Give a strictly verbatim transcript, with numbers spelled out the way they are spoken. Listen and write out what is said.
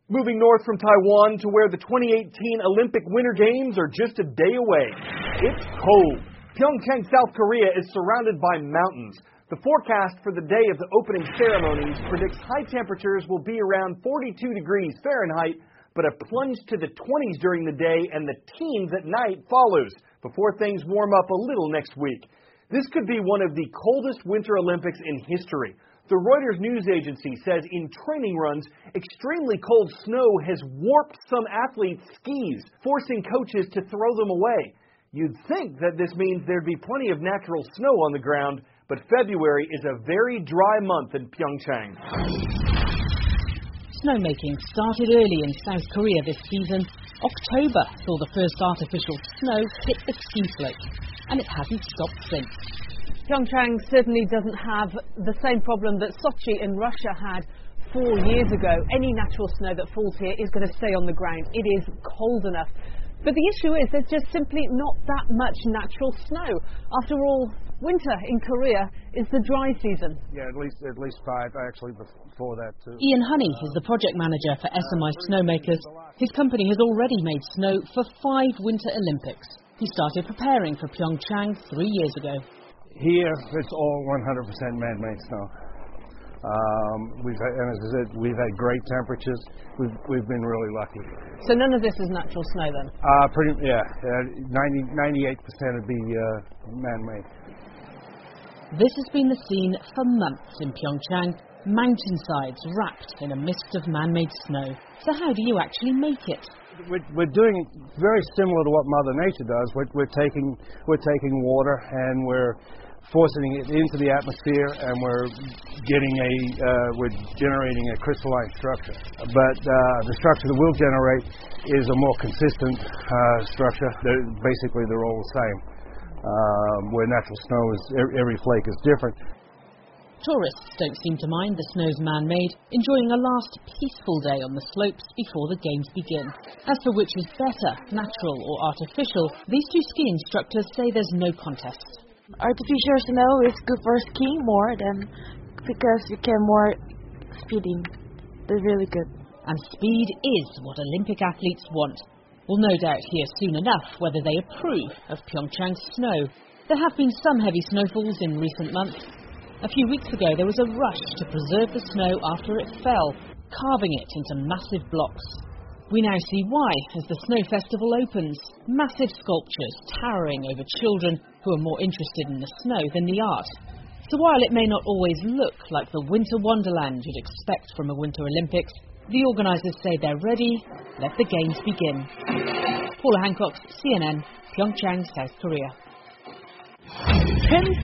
Moving north from Taiwan to where the twenty eighteen Olympic Winter Games are just a day away. It's cold. Pyeongchang, South Korea is surrounded by mountains. The forecast for the day of the opening ceremonies predicts high temperatures will be around forty-two degrees Fahrenheit, but a plunge to the twenties during the day and the teens at night follows before things warm up a little next week. This could be one of the coldest Winter Olympics in history. The Reuters news agency says in training runs, extremely cold snow has warped some athletes' skis, forcing coaches to throw them away. You'd think that this means there'd be plenty of natural snow on the ground, but February is a very dry month in Pyeongchang. Snowmaking started early in South Korea this season. October saw the first artificial snow hit the ski slopes, and it hasn't stopped since. Pyeongchang certainly doesn't have the same problem that Sochi in Russia had four years ago. Any natural snow that falls here is going to stay on the ground. It is cold enough. But the issue is there's just simply not that much natural snow. After all, winter in Korea is the dry season. Yeah, at least at least five actually before that too. Ian Honey is the project manager for S M I Snowmakers. His company has already made snow for five Winter Olympics. He started preparing for Pyeongchang three years ago. Here, it's all one hundred percent man-made snow. Um, we've had, and as I said, we've had great temperatures. We've we've been really lucky. So none of this is natural snow then? Uh, pretty yeah, uh, ninety, ninety-eight percent would be uh, man-made. This has been the scene for months in Pyeongchang. Mountainsides wrapped in a mist of man-made snow. So how do you actually make it? We're, we're doing it very similar to what Mother Nature does. We're, we're taking we're taking water and we're forcing it into the atmosphere, and we're getting a uh, we're generating a crystalline structure. But uh, the structure that we'll generate is a more consistent uh, structure. They're, basically, they're all the same. Um, where natural snow is, every flake is different. Tourists don't seem to mind the snow's man-made, enjoying a last peaceful day on the slopes before the games begin. As for which is better, natural or artificial, these two ski instructors say there's no contest. Artificial snow is good for skiing more than because you can more speeding. They're really good. And speed is what Olympic athletes want. We'll no doubt hear soon enough whether they approve of Pyeongchang's snow. There have been some heavy snowfalls in recent months. A few weeks ago there was a rush to preserve the snow after it fell, carving it into massive blocks. We now see why as the Snow Festival opens. Massive sculptures towering over children who are more interested in the snow than the art. So while it may not always look like the winter wonderland you'd expect from a Winter Olympics, the organisers say they're ready. Let the games begin. Paula Hancock, C N N, Pyeongchang, South Korea.